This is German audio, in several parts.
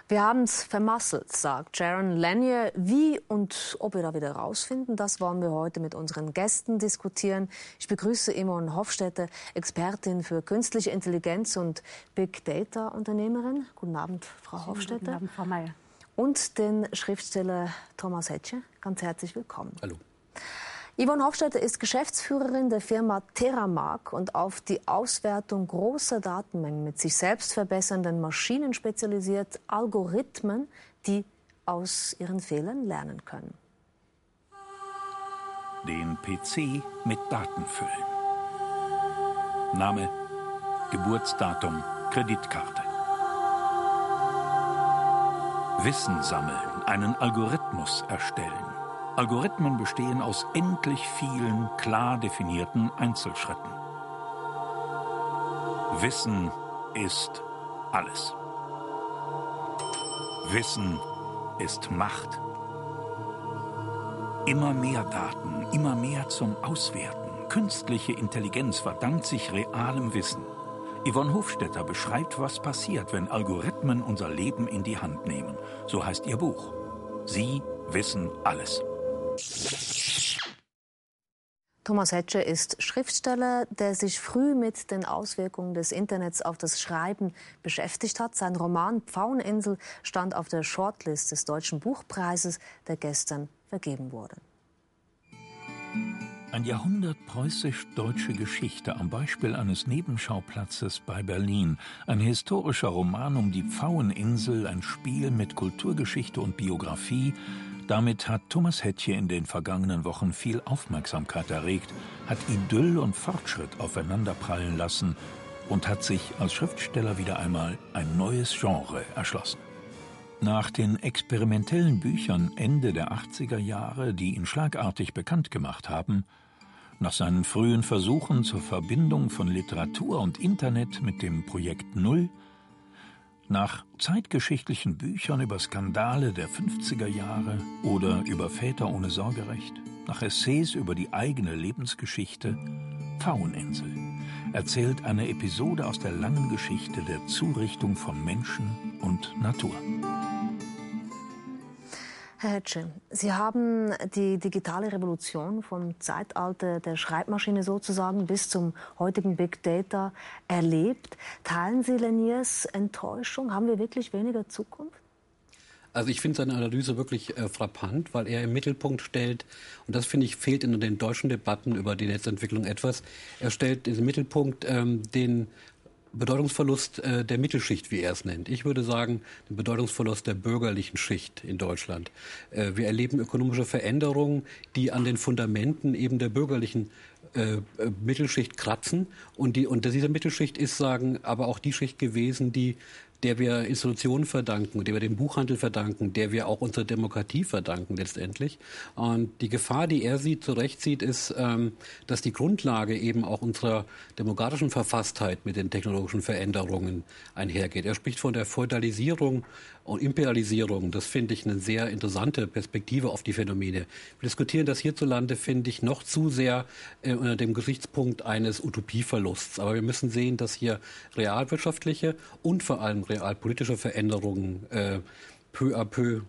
Wir haben es vermasselt, sagt Jaron Lanier. Wie und ob wir da wieder rausfinden, das wollen wir heute mit unseren Gästen diskutieren. Ich begrüße Yvonne Hofstetter, Expertin für künstliche Intelligenz und Big Data Unternehmerin. Guten Abend, Frau Hofstetter. Guten Abend, Frau Mayer. Und den Schriftsteller Thomas Hetzsche. Ganz herzlich willkommen. Hallo. Yvonne Hofstetter ist Geschäftsführerin der Firma Terramark und auf die Auswertung großer Datenmengen mit sich selbst verbessernden Maschinen spezialisiert, Algorithmen, die aus ihren Fehlern lernen können. Den PC mit Daten füllen. Name, Geburtsdatum, Kreditkarte. Wissen sammeln, einen Algorithmus erstellen. Algorithmen bestehen aus endlich vielen, klar definierten Einzelschritten. Wissen ist alles. Wissen ist Macht. Immer mehr Daten, immer mehr zum Auswerten. Künstliche Intelligenz verdankt sich realem Wissen. Yvonne Hofstetter beschreibt, was passiert, wenn Algorithmen unser Leben in die Hand nehmen. So heißt ihr Buch. Sie wissen alles. Thomas Hetzsche ist Schriftsteller, der sich früh mit den Auswirkungen des Internets auf das Schreiben beschäftigt hat. Sein Roman Pfaueninsel stand auf der Shortlist des Deutschen Buchpreises, der gestern vergeben wurde. Ein Jahrhundert preußisch-deutsche Geschichte am Beispiel eines Nebenschauplatzes bei Berlin. Ein historischer Roman um die Pfaueninsel, ein Spiel mit Kulturgeschichte und Biografie. Damit hat Thomas Hetzsche in den vergangenen Wochen viel Aufmerksamkeit erregt, hat Idyll und Fortschritt aufeinanderprallen lassen und hat sich als Schriftsteller wieder einmal ein neues Genre erschlossen. Nach den experimentellen Büchern Ende der 80er Jahre, die ihn schlagartig bekannt gemacht haben, nach seinen frühen Versuchen zur Verbindung von Literatur und Internet mit dem Projekt Null, nach zeitgeschichtlichen Büchern über Skandale der 50er Jahre oder über Väter ohne Sorgerecht, nach Essays über die eigene Lebensgeschichte, Pfaueninsel erzählt eine Episode aus der langen Geschichte der Zurichtung von Menschen und Natur. Herr Hetzsche, Sie haben die digitale Revolution vom Zeitalter der Schreibmaschine sozusagen bis zum heutigen Big Data erlebt. Teilen Sie Laniers Enttäuschung? Haben wir wirklich weniger Zukunft? Also ich finde seine Analyse wirklich frappant, weil er im Mittelpunkt stellt, und das finde ich fehlt in den deutschen Debatten über die Netzentwicklung etwas, er stellt im Mittelpunkt den Bedeutungsverlust der Mittelschicht, wie er es nennt. Ich würde sagen, den Bedeutungsverlust der bürgerlichen Schicht in Deutschland. Wir erleben ökonomische Veränderungen, die an den Fundamenten eben der bürgerlichen Mittelschicht kratzen. Und diese Mittelschicht ist, aber auch die Schicht gewesen, der wir Institutionen verdanken, der wir dem Buchhandel verdanken, der wir auch unsere Demokratie verdanken letztendlich. Und die Gefahr, die er zu Recht sieht, ist, dass die Grundlage eben auch unserer demokratischen Verfasstheit mit den technologischen Veränderungen einhergeht. Er spricht von der Feudalisierung und Imperialisierung. Das finde ich eine sehr interessante Perspektive auf die Phänomene. Wir diskutieren das hierzulande, finde ich, noch zu sehr unter dem Gesichtspunkt eines Utopieverlusts. Aber wir müssen sehen, dass hier realwirtschaftliche und vor allem realpolitische Veränderungen peu à peu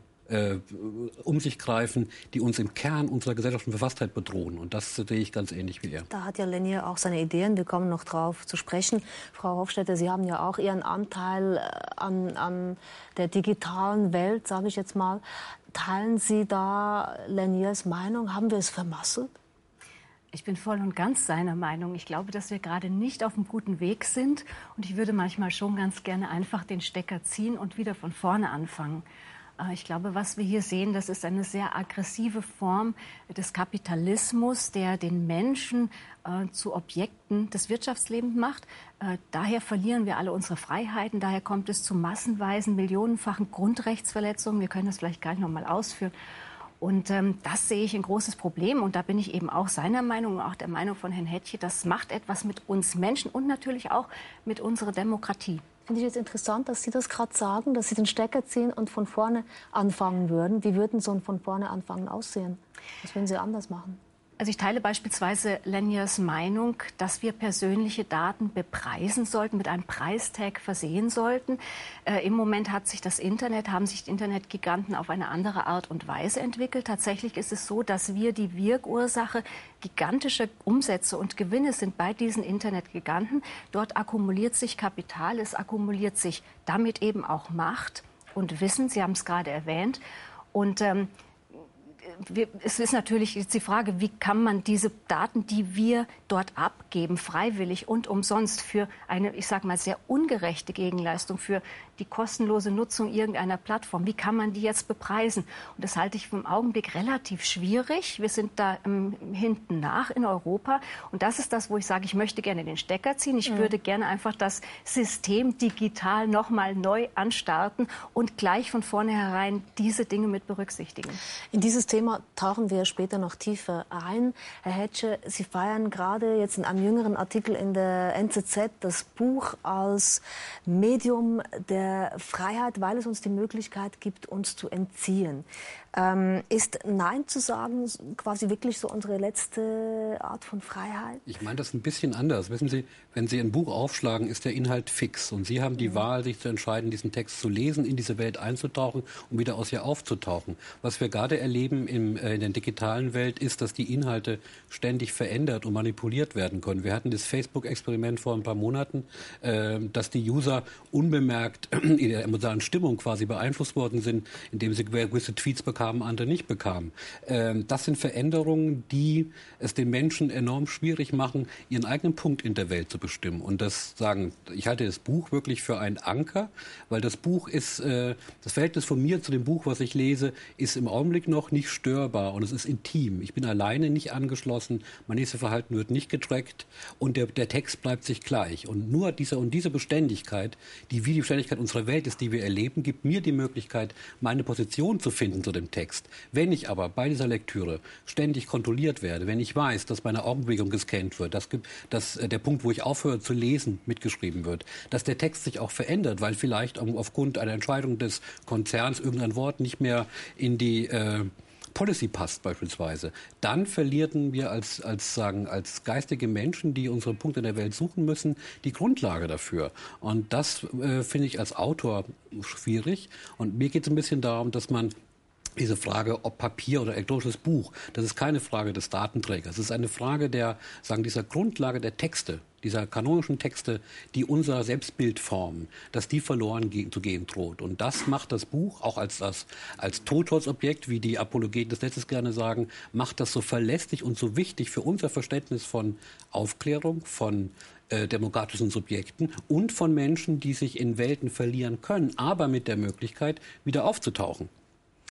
um sich greifen, die uns im Kern unserer gesellschaftlichen Verfasstheit bedrohen. Und das sehe ich ganz ähnlich wie er. Da hat ja Lanier auch seine Ideen. Wir kommen noch drauf zu sprechen. Frau Hofstetter, Sie haben ja auch Ihren Anteil an der digitalen Welt, sage ich jetzt mal. Teilen Sie da Laniers Meinung? Haben wir es vermasselt? Ich bin voll und ganz seiner Meinung. Ich glaube, dass wir gerade nicht auf einem guten Weg sind. Und ich würde manchmal schon ganz gerne einfach den Stecker ziehen und wieder von vorne anfangen. Ich glaube, was wir hier sehen, das ist eine sehr aggressive Form des Kapitalismus, der den Menschen zu Objekten des Wirtschaftslebens macht. Daher verlieren wir alle unsere Freiheiten. Daher kommt es zu massenweisen, millionenfachen Grundrechtsverletzungen. Wir können das vielleicht gleich noch mal ausführen. Und das sehe ich ein großes Problem. Und da bin ich eben auch seiner Meinung und auch der Meinung von Herrn Hetzsche. Das macht etwas mit uns Menschen und natürlich auch mit unserer Demokratie. Finde ich jetzt interessant, dass Sie das gerade sagen, dass Sie den Stecker ziehen und von vorne anfangen würden. Wie würden so ein von vorne anfangen aussehen? Was würden Sie anders machen? Also ich teile beispielsweise Laniers Meinung, dass wir persönliche Daten bepreisen sollten, mit einem Preistag versehen sollten. Im Moment haben sich die Internetgiganten auf eine andere Art und Weise entwickelt. Tatsächlich ist es so, dass wir die Wirkursache gigantische Umsätze und Gewinne sind bei diesen Internetgiganten. Dort akkumuliert sich Kapital, es akkumuliert sich damit eben auch Macht und Wissen. Sie haben es gerade erwähnt. Und es ist natürlich jetzt die Frage, wie kann man diese Daten, die wir dort abgeben, freiwillig und umsonst für eine, ich sage mal, sehr ungerechte Gegenleistung, für die kostenlose Nutzung irgendeiner Plattform, wie kann man die jetzt bepreisen? Und das halte ich im Augenblick relativ schwierig. Wir sind da hinten nach in Europa. Und das ist das, wo ich sage, ich möchte gerne den Stecker ziehen. Ich würde gerne einfach das System digital nochmal neu anstarten und gleich von vornherein diese Dinge mit berücksichtigen. In dieses Thema tauchen wir später noch tiefer ein. Herr Hetsche, Sie feiern gerade jetzt in einem jüngeren Artikel in der NZZ das Buch als Medium der Freiheit, weil es uns die Möglichkeit gibt, uns zu entziehen. Ist Nein zu sagen quasi wirklich so unsere letzte Art von Freiheit? Ich meine das ein bisschen anders. Wissen Sie, wenn Sie ein Buch aufschlagen, ist der Inhalt fix. Und Sie haben die Wahl, sich zu entscheiden, diesen Text zu lesen, in diese Welt einzutauchen und wieder aus ihr aufzutauchen. Was wir gerade erleben in der digitalen Welt ist, dass die Inhalte ständig verändert und manipuliert werden können. Wir hatten das Facebook-Experiment vor ein paar Monaten, dass die User unbemerkt in der emotionalen Stimmung quasi beeinflusst worden sind, indem sie gewisse Tweets bekamen, andere nicht bekamen. Das sind Veränderungen, die es den Menschen enorm schwierig machen, ihren eigenen Punkt in der Welt zu bestimmen. Und ich halte das Buch wirklich für einen Anker, weil das Buch ist, das Verhältnis von mir zu dem Buch, was ich lese, ist im Augenblick noch nicht störbar und es ist intim. Ich bin alleine nicht angeschlossen, mein nächstes Verhalten wird nicht getrackt und der Text bleibt sich gleich. Und nur diese Beständigkeit, die wie die Beständigkeit unserer Welt ist, die wir erleben, gibt mir die Möglichkeit, meine Position zu finden zu dem Text. Wenn ich aber bei dieser Lektüre ständig kontrolliert werde, wenn ich weiß, dass meine Augenbewegung gescannt wird, dass der Punkt, wo ich aufhöre zu lesen, mitgeschrieben wird, dass der Text sich auch verändert, weil vielleicht aufgrund einer Entscheidung des Konzerns irgendein Wort nicht mehr in die Policy passt beispielsweise, dann verlieren wir als geistige Menschen, die unsere Punkte in der Welt suchen müssen, die Grundlage dafür. Und das finde ich als Autor schwierig. Und mir geht es ein bisschen darum, dass man diese Frage, ob Papier oder elektronisches Buch, das ist keine Frage des Datenträgers. Es ist eine Frage dieser Grundlage der Texte, dieser kanonischen Texte, die unser Selbstbild formen, dass die verloren zu gehen droht. Und das macht das Buch, auch als Totholzobjekt, wie die Apologeten des Netzes gerne sagen, macht das so verlässlich und so wichtig für unser Verständnis von Aufklärung, von demokratischen Subjekten und von Menschen, die sich in Welten verlieren können, aber mit der Möglichkeit, wieder aufzutauchen.